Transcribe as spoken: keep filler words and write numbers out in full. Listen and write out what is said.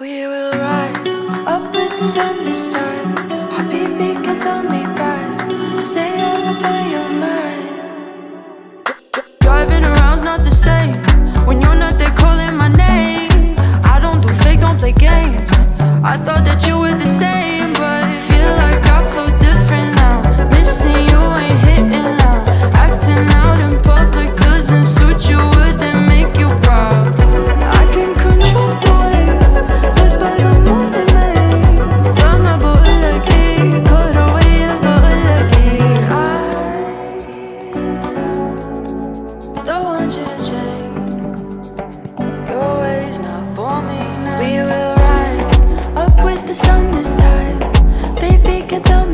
We will rise up with the sun this time. Habibi can tell me right. Stay all up on your mind. Driving around's not the same when you're not there calling my name. I don't do fake, don't play games. I thought that you were the same, but feel like I flow different now. Missing you ain't hitting now. Acting out in public doesn't suit you, wouldn't make you proud. I can control the wave, blessed by the morning rain. From my bulaki, caught away the bulaki. I don't want you to change. Your ways not for me now. We will rise up with the sun this time. Baby can tell me